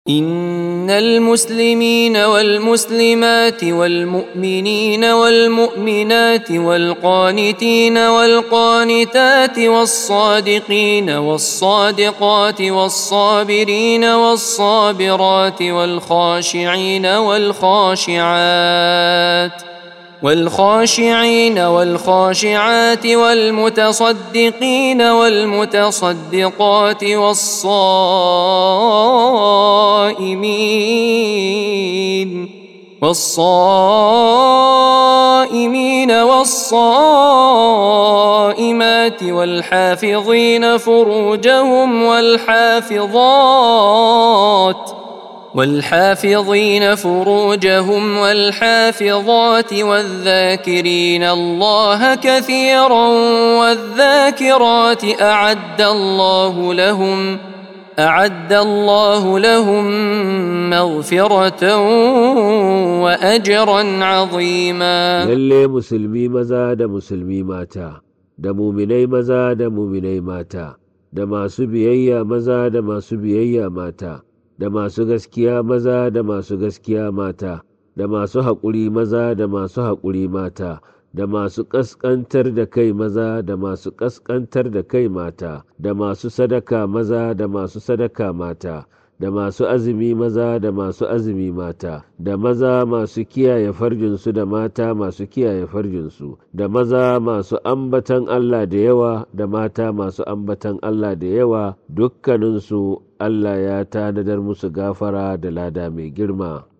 إن المسلمين والمسلمات والمؤمنين والمؤمنات والقانتين والقانتات والصادقين والصادقات والصابرين والصابرات والخاشعين والخاشعات والمتصدقين والمتصدقات والصائمين والصائمات والحافظين فروجهم والحافظات والذاكرين الله كثيرا والذاكرات أعد الله لهم مغفرة وأجرا عظيما. lalle musulmi maza da musulmi mata, da muminai maza da muminai mata, da masu biyayya maza da masu biyayya mata, da masu gaskiya maza da masu gaskiya mata, da masu haƙuri maza da masu haƙuri mata, da masu ƙasƙantar da kai maza da masu ƙasƙantar da kai mata, da masu sadaka maza da masu sadaka mata, da masu azumi maza da masu azumi mata, da maza masu kiyaye farjinsu da mata masu kiyaye farjinsu, da maza masu ambatan Allah da yawa da mata masu ambatan Allah da yawa, dukkaninsu Allah ya tanadar musu gafara da lada mai girma.